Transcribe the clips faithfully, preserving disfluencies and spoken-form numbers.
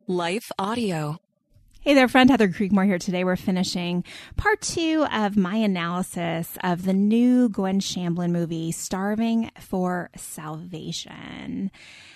Life Audio. Hey there, friend. Heather Creekmore here today. We're finishing part two of my analysis of the new Gwen Shamblin movie, Starving for Salvation.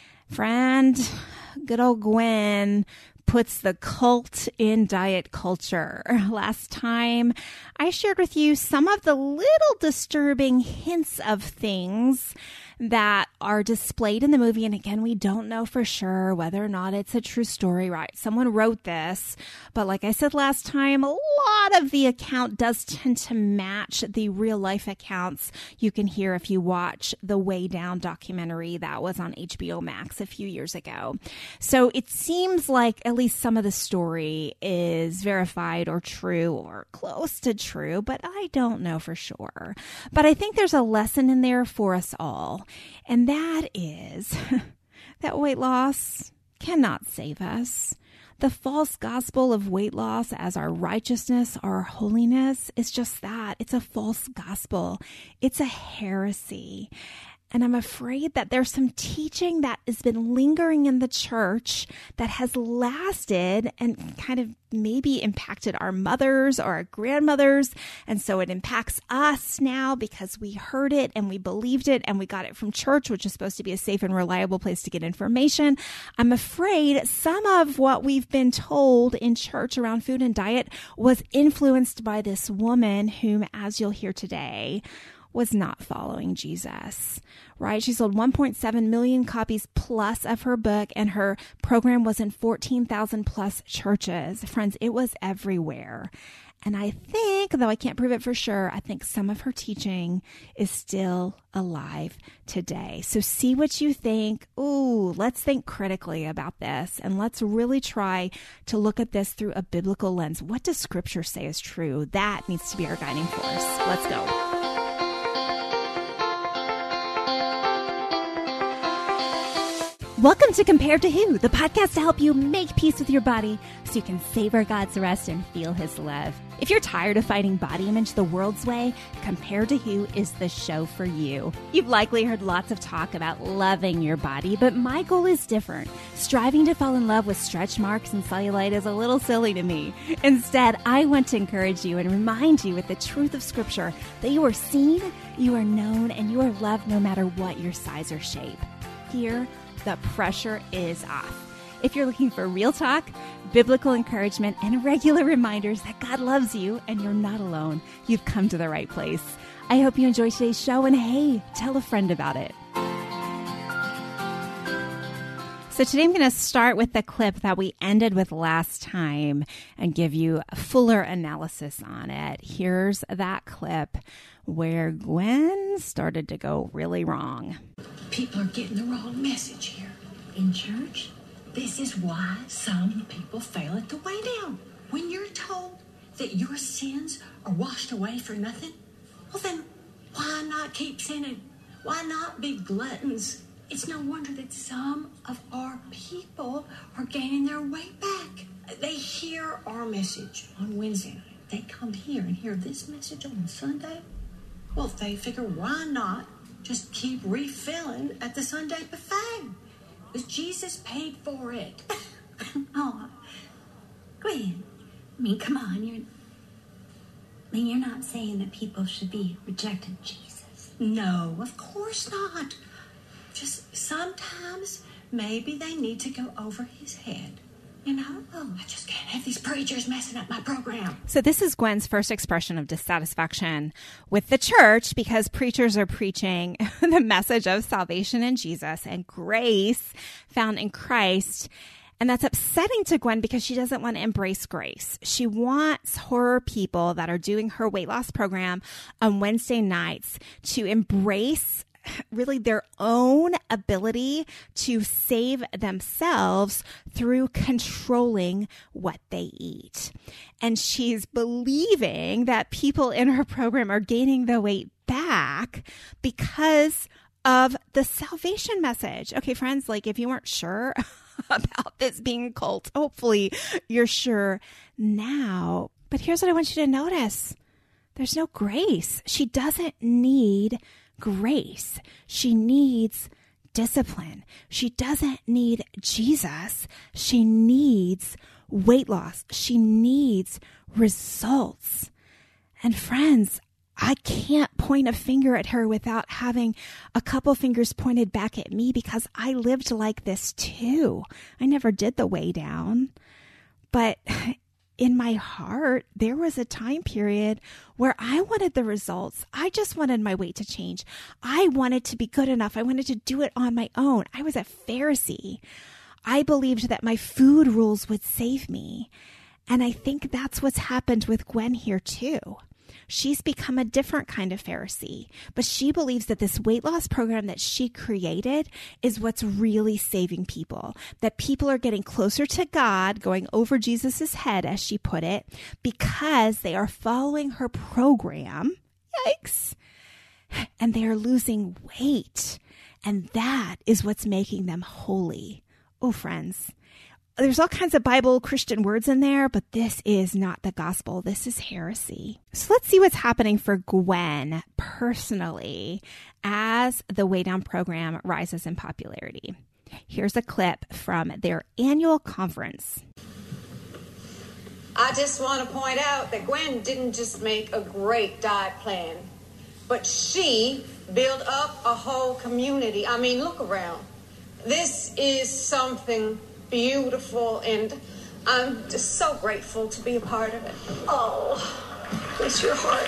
Friend, good old Gwen puts the cult in diet culture. Last time, I shared with you some of the little disturbing hints of things that are displayed in the movie. And again, we don't know for sure whether or not it's a true story, right? Someone wrote this, but like I said last time, a lot of the account does tend to match the real life accounts you can hear if you watch the Way Down documentary that was on H B O Max a few years ago. So it seems like at least some of the story is verified or true or close to true, but I don't know for sure. But I think there's a lesson in there for us all. And that is that weight loss cannot save us. The false gospel of weight loss as our righteousness, our holiness, is just that. It's a false gospel. It's a heresy. And I'm afraid that there's some teaching that has been lingering in the church that has lasted and kind of maybe impacted our mothers or our grandmothers. And so it impacts us now because we heard it and we believed it and we got it from church, which is supposed to be a safe and reliable place to get information. I'm afraid some of what we've been told in church around food and diet was influenced by this woman whom, as you'll hear today, was not following Jesus, right? She sold one point seven million copies plus of her book, and her program was in fourteen thousand plus churches. Friends, it was everywhere. And I think, though I can't prove it for sure, I think some of her teaching is still alive today. So see what you think. Ooh, let's think critically about this, and let's really try to look at this through a biblical lens. What does Scripture say is true? That needs to be our guiding force. Let's go. Welcome to Compared to Who, the podcast to help you make peace with your body so you can savor God's rest and feel His love. If you're tired of fighting body image the world's way, Compared to Who is the show for you. You've likely heard lots of talk about loving your body, but my goal is different. Striving to fall in love with stretch marks and cellulite is a little silly to me. Instead, I want to encourage you and remind you with the truth of Scripture that you are seen, you are known, and you are loved no matter what your size or shape. Here, the pressure is off. If you're looking for real talk, biblical encouragement, and regular reminders that God loves you and you're not alone, you've come to the right place. I hope you enjoy today's show, and hey, tell a friend about it. So today I'm going to start with the clip that we ended with last time and give you a fuller analysis on it. Here's that clip where Gwen started to go really wrong. People are getting the wrong message here. In church, this is why some people fail at the Way Down. When you're told that your sins are washed away for nothing, well then, why not keep sinning? Why not be gluttons? It's no wonder that some of our people are gaining their way back. They hear our message on Wednesday night. They come here and hear this message on Sunday. Well, they figure, why not just keep refilling at the Sunday buffet? Because Jesus paid for it. Oh, Gwen, I mean, come on. You're, I mean, you're not saying that people should be rejecting Jesus. No, of course not. Just sometimes maybe they need to go over his head. You know, oh, I just can't have these preachers messing up my program. So this is Gwen's first expression of dissatisfaction with the church because preachers are preaching the message of salvation in Jesus and grace found in Christ. And that's upsetting to Gwen because she doesn't want to embrace grace. She wants her people that are doing her weight loss program on Wednesday nights to embrace really their own ability to save themselves through controlling what they eat. And she's believing that people in her program are gaining the weight back because of the salvation message. Okay, friends, like if you weren't sure about this being a cult, hopefully you're sure now. But here's what I want you to notice. There's no grace. She doesn't need grace. She needs discipline. She doesn't need Jesus. She needs weight loss. She needs results. And friends, I can't point a finger at her without having a couple fingers pointed back at me, because I lived like this too. I never did the way down. But in my heart, there was a time period where I wanted the results. I just wanted my weight to change. I wanted to be good enough. I wanted to do it on my own. I was a Pharisee. I believed that my food rules would save me. And I think that's what's happened with Gwen here too. She's become a different kind of Pharisee, but she believes that this weight loss program that she created is what's really saving people, that people are getting closer to God, going over Jesus's head, as she put it, because they are following her program. Yikes. And they are losing weight. And that is what's making them holy. Oh, friends, there's all kinds of Bible Christian words in there, but this is not the gospel. This is heresy. So let's see what's happening for Gwen personally as the Way Down program rises in popularity. Here's a clip from their annual conference. I just want to point out that Gwen didn't just make a great diet plan, but she built up a whole community. I mean, look around. This is something beautiful, and I'm just so grateful to be a part of it. Oh, bless your heart.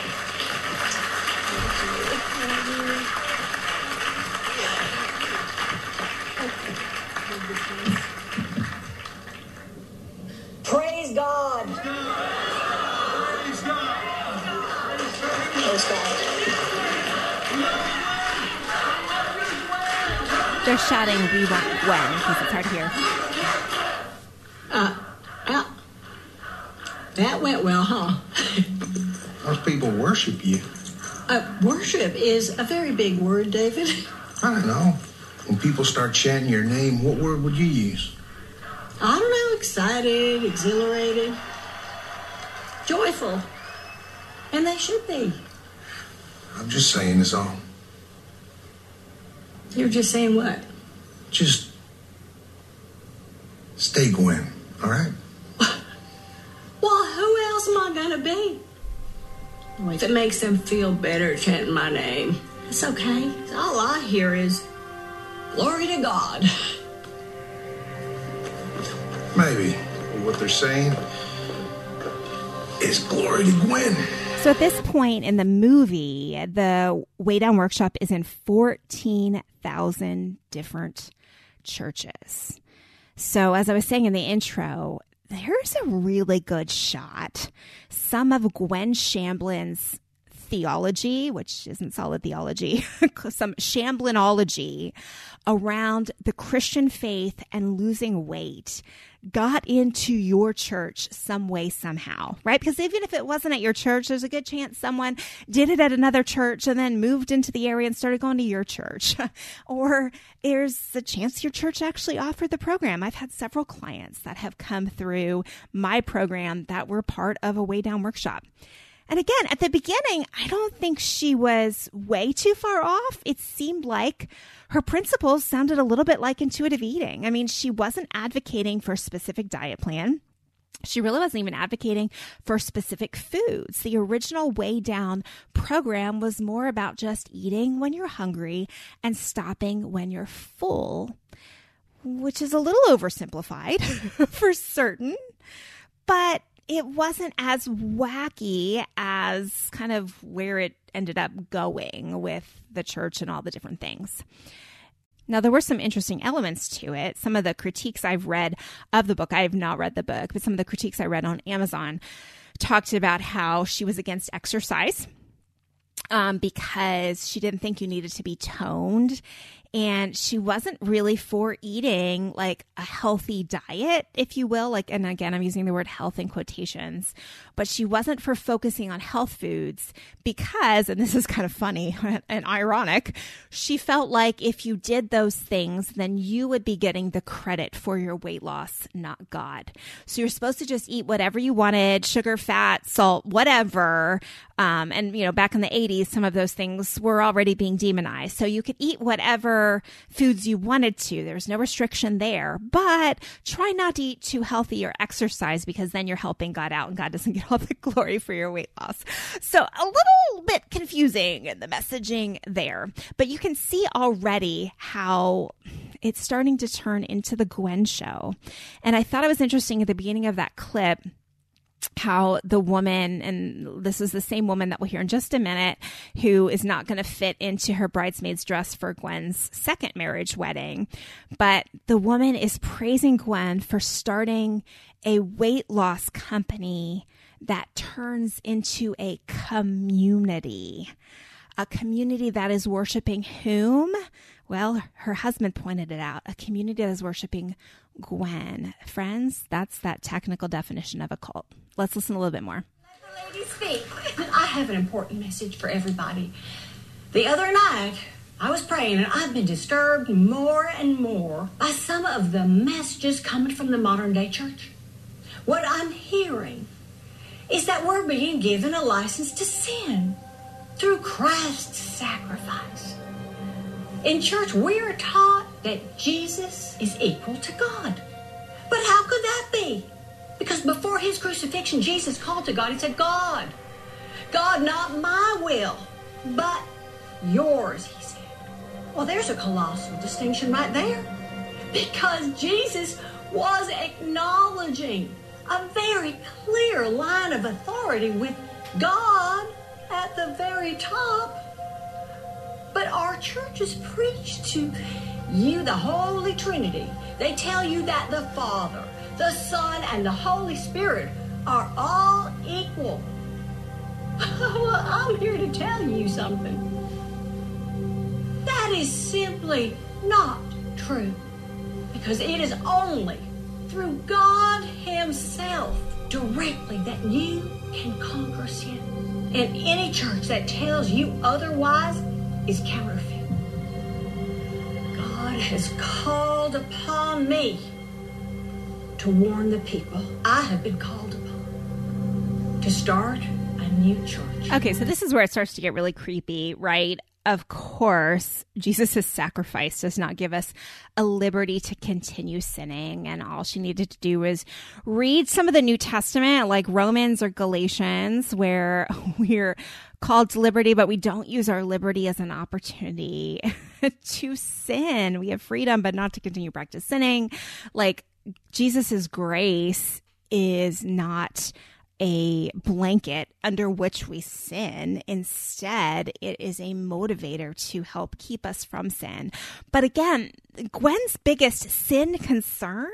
Praise God. Praise God. Praise God. They're shouting, "We want Gwen," because it's hard to hear. Uh, uh, that went well, huh? Most people worship you. Uh, worship is a very big word, David. I don't know. When people start chanting your name, what word would you use? I don't know, excited, exhilarated, joyful. And they should be. I'm just saying this all. You're just saying what? Just stay Gwen, all right? Well, who else am I gonna be? If it makes them feel better chanting my name, it's okay. All I hear is, glory to God. Maybe. What they're saying is glory to Gwen. So at this point in the movie, the Way Down Workshop is in fourteen thousand different churches. So as I was saying in the intro, there's a really good shot. Some of Gwen Shamblin's theology, which isn't solid theology, some Shamblinology around the Christian faith and losing weight got into your church some way, somehow, right? Because even if it wasn't at your church, there's a good chance someone did it at another church and then moved into the area and started going to your church. Or there's a chance your church actually offered the program. I've had several clients that have come through my program that were part of a Way Down workshop. And again, at the beginning, I don't think she was way too far off. It seemed like her principles sounded a little bit like intuitive eating. I mean, she wasn't advocating for a specific diet plan. She really wasn't even advocating for specific foods. The original Way Down program was more about just eating when you're hungry and stopping when you're full, which is a little oversimplified for certain, but it wasn't as wacky as kind of where it ended up going with the church and all the different things. Now, there were some interesting elements to it. Some of the critiques I've read of the book, I have not read the book, but some of the critiques I read on Amazon talked about how she was against exercise um, because she didn't think you needed to be toned. And she wasn't really for eating like a healthy diet, if you will. Like, and again, I'm using the word health in quotations, but she wasn't for focusing on health foods because, and this is kind of funny and ironic, she felt like if you did those things, then you would be getting the credit for your weight loss, not God. So you're supposed to just eat whatever you wanted, sugar, fat, salt, whatever. Um, and, you know, back in the eighties, some of those things were already being demonized. So you could eat whatever whatever foods you wanted to. There's no restriction there, but try not to eat too healthy or exercise because then you're helping God out and God doesn't get all the glory for your weight loss. So a little bit confusing in the messaging there, but you can see already how it's starting to turn into the Gwen show. And I thought it was interesting at the beginning of that clip how the woman, and this is the same woman that we'll hear in just a minute, who is not going to fit into her bridesmaid's dress for Gwen's second marriage wedding. But the woman is praising Gwen for starting a weight loss company that turns into a community, a community that is worshiping whom? Well, her husband pointed it out, a community that is worshiping Gwen. Friends, that's that technical definition of a cult. Let's listen a little bit more. Let the ladies speak. I have an important message for everybody. The other night, I was praying, and I've been disturbed more and more by some of the messages coming from the modern day church. What I'm hearing is that we're being given a license to sin through Christ's sacrifice. In church, we're taught that Jesus is equal to God. But how could that be? Because before his crucifixion, Jesus called to God. He said, God, God, not my will, but yours, he said. Well, there's a colossal distinction right there. Because Jesus was acknowledging a very clear line of authority with God at the very top. But our churches preach to you the Holy Trinity. They tell you that the Father, the Son, and the Holy Spirit are all equal. Well, I'm here to tell you something. That is simply not true. Because it is only through God himself directly that you can conquer sin. And any church that tells you otherwise is counterfeit. God has called upon me to warn the people. I have been called upon to start a new church. Okay, so this is where it starts to get really creepy, right? Of course, Jesus' sacrifice does not give us a liberty to continue sinning. And all she needed to do was read some of the New Testament, like Romans or Galatians, where we're called to liberty, but we don't use our liberty as an opportunity to sin. We have freedom, but not to continue practice sinning. Like, Jesus' grace is not a blanket under which we sin. Instead, it is a motivator to help keep us from sin. But again, Gwen's biggest sin concern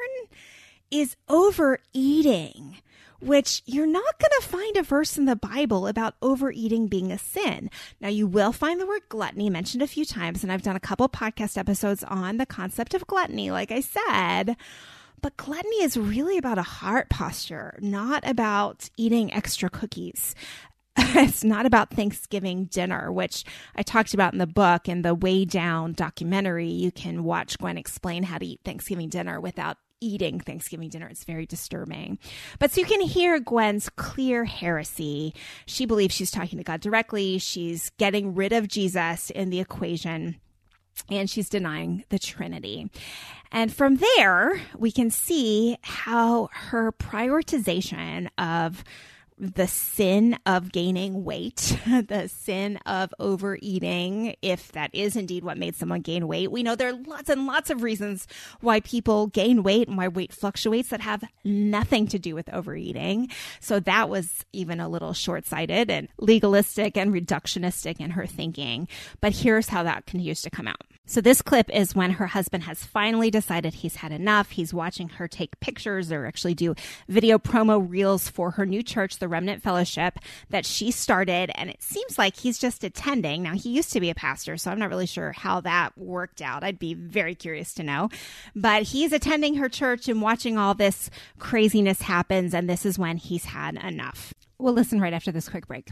is overeating, which you're not going to find a verse in the Bible about overeating being a sin. Now, you will find the word gluttony mentioned a few times, and I've done a couple podcast episodes on the concept of gluttony, like I said. But gluttony is really about a heart posture, not about eating extra cookies. It's not about Thanksgiving dinner, which I talked about in the book. In the Way Down documentary, you can watch Gwen explain how to eat Thanksgiving dinner without eating Thanksgiving dinner. It's very disturbing. But so you can hear Gwen's clear heresy. She believes she's talking to God directly. She's getting rid of Jesus in the equation, and she's denying the Trinity. And from there, we can see how her prioritization of the sin of gaining weight, the sin of overeating, if that is indeed what made someone gain weight. We know there are lots and lots of reasons why people gain weight and why weight fluctuates that have nothing to do with overeating. So that was even a little short-sighted and legalistic and reductionistic in her thinking. But here's how that continues to come out. So this clip is when her husband has finally decided he's had enough. He's watching her take pictures or actually do video promo reels for her new church, the Remnant Fellowship, that she started. And it seems like he's just attending. Now, he used to be a pastor, so I'm not really sure how that worked out. I'd be very curious to know. But he's attending her church and watching all this craziness happens. And this is when he's had enough. We'll listen right after this quick break.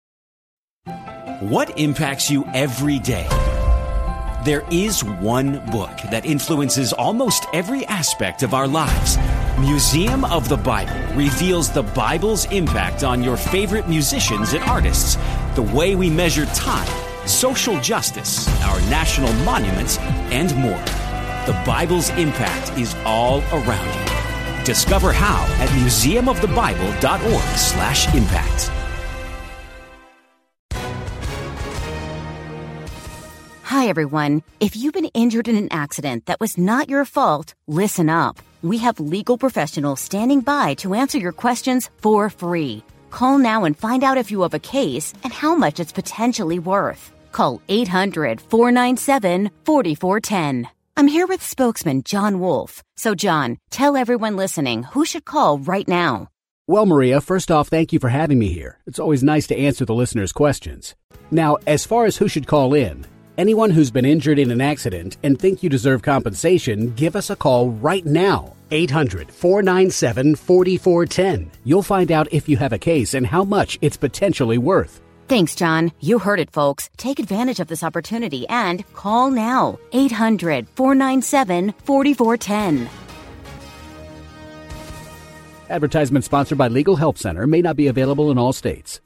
What impacts you every day? There is one book that influences almost every aspect of our lives. Museum of the Bible reveals the Bible's impact on your favorite musicians and artists, the way we measure time, social justice, our national monuments, and more. The Bible's impact is all around you. Discover how at museumofthebible.org slash impact. Hi, everyone. If you've been injured in an accident that was not your fault, listen up. We have legal professionals standing by to answer your questions for free. Call now and find out if you have a case and how much it's potentially worth. Call eight hundred, four nine seven, four four one zero. I'm here with spokesman John Wolf. So, John, tell everyone listening who should call right now. Well, Maria, first off, thank you for having me here. It's always nice to answer the listeners' questions. Now, as far as who should call in, anyone who's been injured in an accident and think you deserve compensation, give us a call right now. eight hundred, four nine seven, four four one zero. You'll find out if you have a case and how much it's potentially worth. Thanks, John. You heard it, folks. Take advantage of this opportunity and call now. eight hundred, four nine seven, four four one zero. Advertisement sponsored by Legal Help Center. May not be available in all states.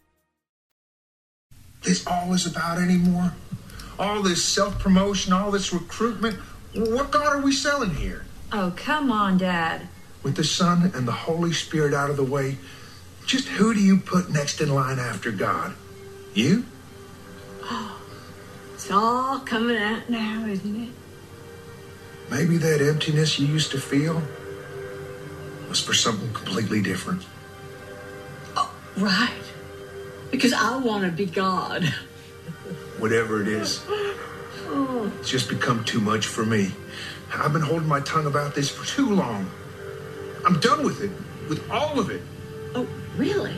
This all is about anymore? All this self-promotion, all this recruitment? What God are we selling here? Oh, come on, Dad. With the Son and the Holy Spirit out of the way, just who do you put next in line after God? You? Oh, it's all coming out now, isn't it? Maybe that emptiness you used to feel was for something completely different. Oh, right. Because I want to be God. Whatever it is, it's just become too much for me. I've been holding my tongue about this for too long. I'm done with it, with all of it. Oh, really?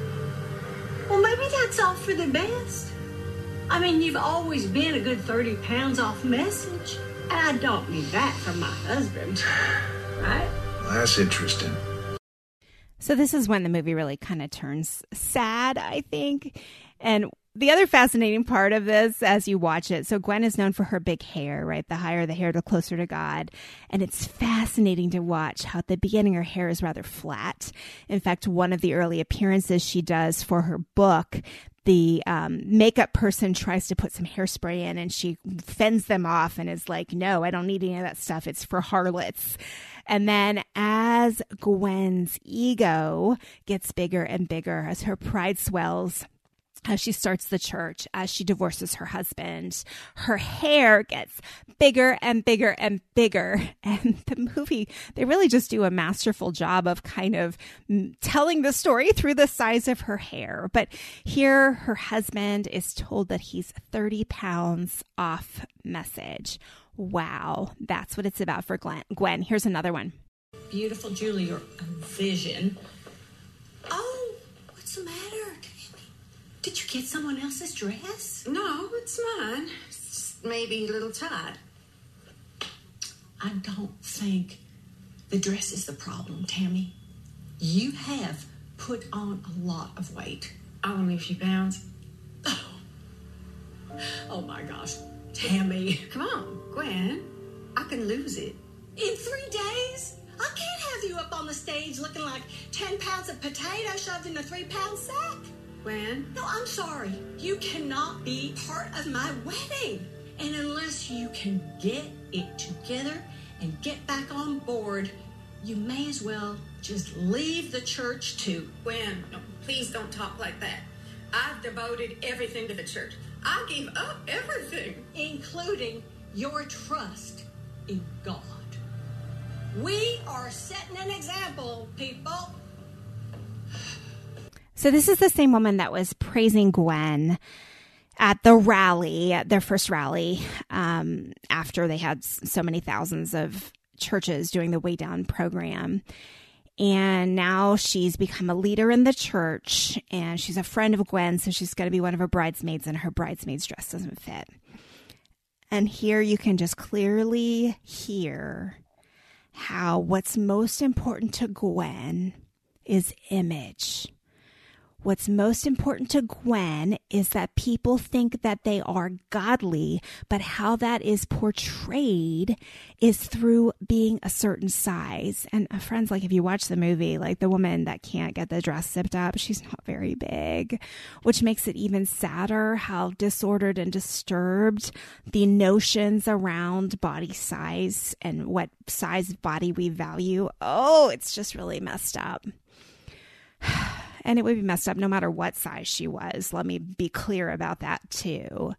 Well, maybe that's all for the best. I mean, you've always been a good thirty pounds off message. And I don't need that from my husband, right? That's interesting. So this is when the movie really kind of turns sad, I think. And the other fascinating part of this as you watch it, so Gwen is known for her big hair, right? The higher the hair, the closer to God. And it's fascinating to watch how at the beginning her hair is rather flat. In fact, one of the early appearances she does for her book, the um, makeup person tries to put some hairspray in and she fends them off and is like, no, I don't need any of that stuff. It's for harlots. And then as Gwen's ego gets bigger and bigger, as her pride swells, as she starts the church, as she divorces her husband, her hair gets bigger and bigger and bigger. And the movie, they really just do a masterful job of kind of telling the story through the size of her hair. But here, her husband is told that he's thirty pounds off message. Wow, that's what it's about for Gwen. Gwen, here's another one. Beautiful Julie, or a vision. Oh, what's the matter? Did you get someone else's dress? No, it's mine. It's maybe a little tight. I don't think the dress is the problem, Tammy. You have put on a lot of weight. Only a few pounds. Oh, oh my gosh, Tammy. Come on, Gwen. I can lose it. In three days? I can't have you up on the stage looking like ten pounds of potato shoved in a three-pound sack. Gwen? No, I'm sorry. You cannot be part of my wedding. And unless you can get it together and get back on board, you may as well just leave the church too. Gwen, no, please don't talk like that. I've devoted everything to the church. I gave up everything. Including your trust in God. We are setting an example, people. So this is the same woman that was praising Gwen at the rally, at their first rally, um, after they had so many thousands of churches doing the Way Down program. And now she's become a leader in the church, and she's a friend of Gwen, so she's going to be one of her bridesmaids, and her bridesmaid's dress doesn't fit. And here you can just clearly hear how what's most important to Gwen is image. What's most important to Gwen is that people think that they are godly, but how that is portrayed is through being a certain size. And uh, friends, like if you watch the movie, like the woman that can't get the dress zipped up, she's not very big, which makes it even sadder how disordered and disturbed the notions around body size and what size body we value. Oh, it's just really messed up. And it would be messed up no matter what size she was. Let me be clear about that too.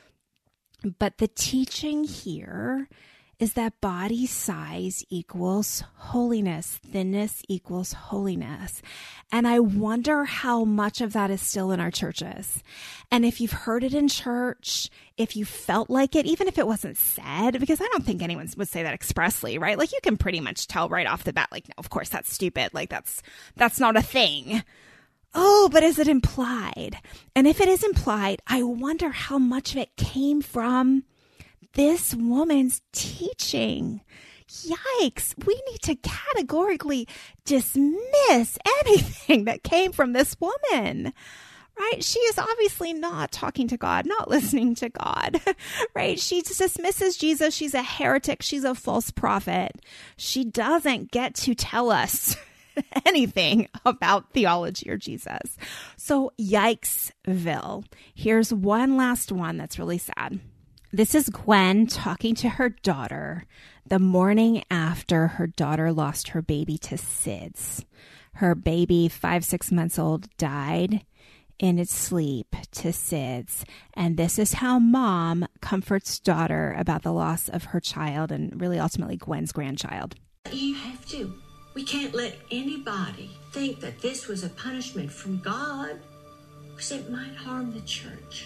But the teaching here is that body size equals holiness. Thinness equals holiness. And I wonder how much of that is still in our churches. And if you've heard it in church, if you felt like it, even if it wasn't said, because I don't think anyone would say that expressly, right? Like you can pretty much tell right off the bat, like, no, of course that's stupid. Like that's, that's not a thing. Oh, but is it implied? And if it is implied, I wonder how much of it came from this woman's teaching. Yikes. We need to categorically dismiss anything that came from this woman, right? She is obviously not talking to God, not listening to God, right? She dismisses Jesus. She's a heretic. She's a false prophet. She doesn't get to tell us anything about theology or Jesus. So yikesville. Here's one last one that's really sad. This is Gwen talking to her daughter the morning after her daughter lost her baby to S I D S. Her baby, five, six months old, died in its sleep to S I D S. And this is how mom comforts daughter about the loss of her child and really ultimately Gwen's grandchild. You have to. We can't let anybody think that this was a punishment from God, because it might harm the church.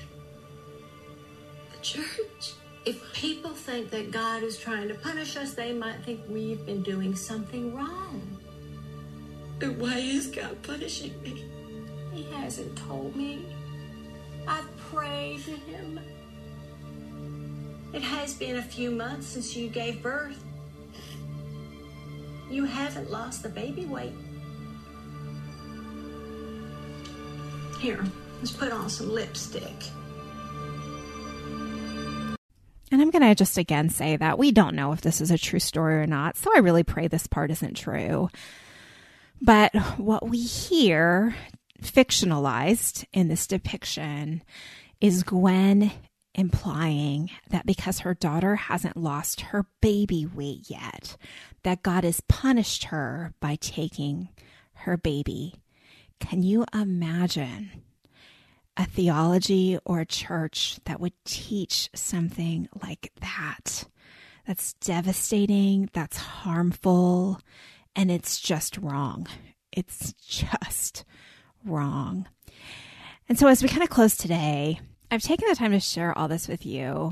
The church? If people think that God is trying to punish us, they might think we've been doing something wrong. But why is God punishing me? He hasn't told me. I've prayed to him. It has been a few months since you gave birth. You haven't lost the baby weight. Here, let's put on some lipstick. And I'm going to just again say that we don't know if this is a true story or not, so I really pray this part isn't true. But what we hear fictionalized in this depiction is Gwen implying that because her daughter hasn't lost her baby weight yet, that God has punished her by taking her baby. Can you imagine a theology or a church that would teach something like that? That's devastating, that's harmful, and it's just wrong. It's just wrong. And so as we kind of close today, I've taken the time to share all this with you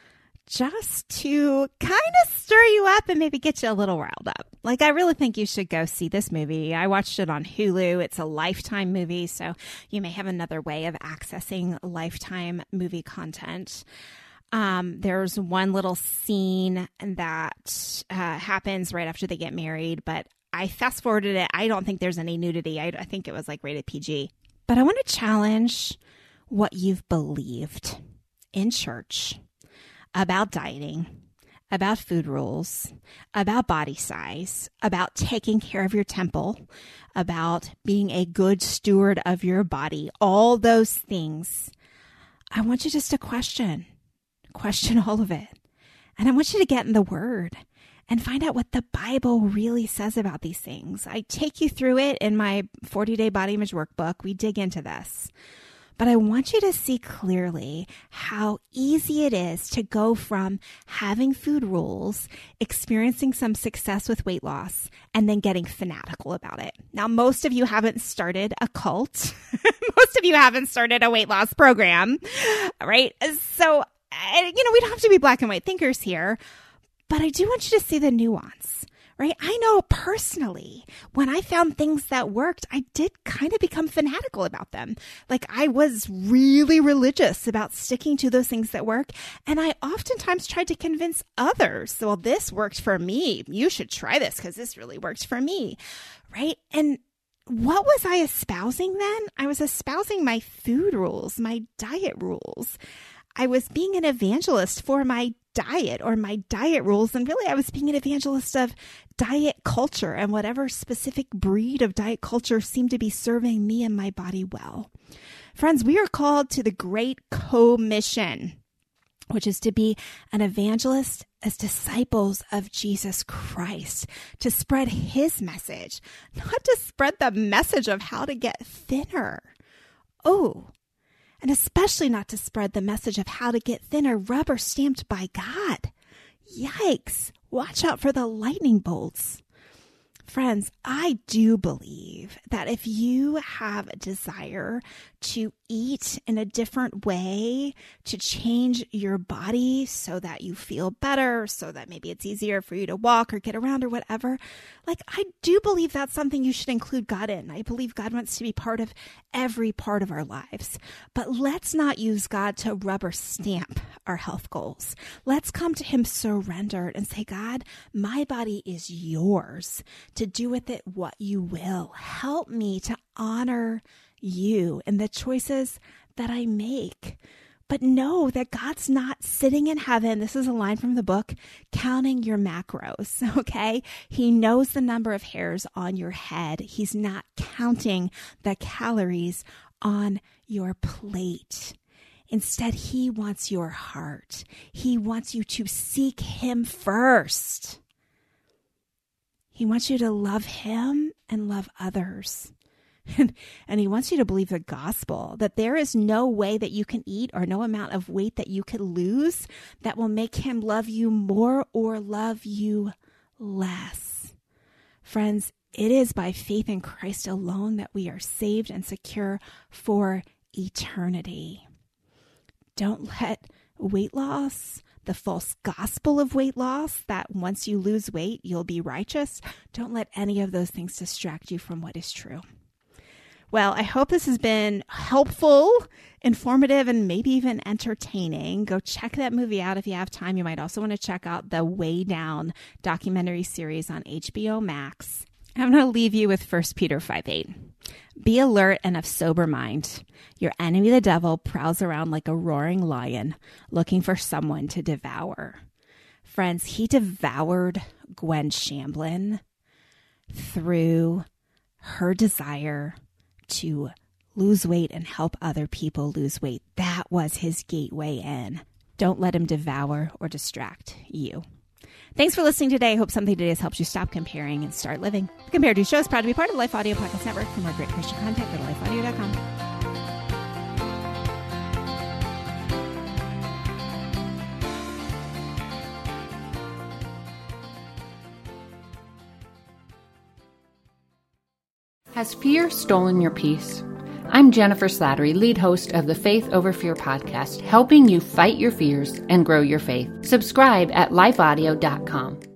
just to kind of stir you up and maybe get you a little riled up. Like, I really think you should go see this movie. I watched it on Hulu. It's a Lifetime movie, so you may have another way of accessing Lifetime movie content. Um, there's one little scene that uh, happens right after they get married, but I fast forwarded it. I don't think there's any nudity. I, I think it was like rated P G. But I want to challenge what you've believed in church about dieting, about food rules, about body size, about taking care of your temple, about being a good steward of your body, all those things. I want you just to question, question all of it. And I want you to get in the Word and find out what the Bible really says about these things. I take you through it in my forty-day body image workbook. We dig into this. But I want you to see clearly how easy it is to go from having food rules, experiencing some success with weight loss, and then getting fanatical about it. Now, most of you haven't started a cult. Most of you haven't started a weight loss program, right? So, you know, we don't have to be black and white thinkers here, but I do want you to see the nuance. Right? I know personally, when I found things that worked, I did kind of become fanatical about them. Like, I was really religious about sticking to those things that work. And I oftentimes tried to convince others, well, this worked for me. You should try this because this really worked for me. Right? And what was I espousing then? I was espousing my food rules, my diet rules. I was being an evangelist for my diet or my diet rules. And really, I was being an evangelist of diet culture and whatever specific breed of diet culture seemed to be serving me and my body well. Friends, we are called to the Great Commission, which is to be an evangelist as disciples of Jesus Christ, to spread his message, not to spread the message of how to get thinner. Oh, and especially not to spread the message of how to get thinner rubber stamped by God. Yikes. Watch out for the lightning bolts. Friends, I do believe that if you have a desire to eat in a different way, to change your body so that you feel better, so that maybe it's easier for you to walk or get around or whatever, like I do believe that's something you should include God in. I believe God wants to be part of every part of our lives. But let's not use God to rubber stamp our health goals. Let's come to him surrendered and say, God, my body is yours to do with it what you will. Help me to honor you and the choices that I make. But know that God's not sitting in heaven. This is a line from the book, counting your macros, okay? He knows the number of hairs on your head. He's not counting the calories on your plate. Instead, he wants your heart. He wants you to seek him first. He wants you to love him and love others. And he wants you to believe the gospel, that there is no way that you can eat or no amount of weight that you could lose that will make him love you more or love you less. Friends, it is by faith in Christ alone that we are saved and secure for eternity. Don't let weight loss, the false gospel of weight loss, that once you lose weight, you'll be righteous, don't let any of those things distract you from what is true. Well, I hope this has been helpful, informative, and maybe even entertaining. Go check that movie out if you have time. You might also want to check out the Way Down documentary series on H B O Max. I'm going to leave you with First Peter five eight. Be alert and of sober mind. Your enemy, the devil, prowls around like a roaring lion, looking for someone to devour. Friends, he devoured Gwen Shamblin through her desire to lose weight and help other people lose weight. That was his gateway in. Don't let him devour or distract you. Thanks for listening today. I hope something today has helped you stop comparing and start living. The Compared to Show is proud to be part of the Life Audio Podcast Network. For more great Christian content, go to life audio dot com. Has fear stolen your peace? I'm Jennifer Slattery, lead host of the Faith Over Fear podcast, helping you fight your fears and grow your faith. Subscribe at life audio dot com.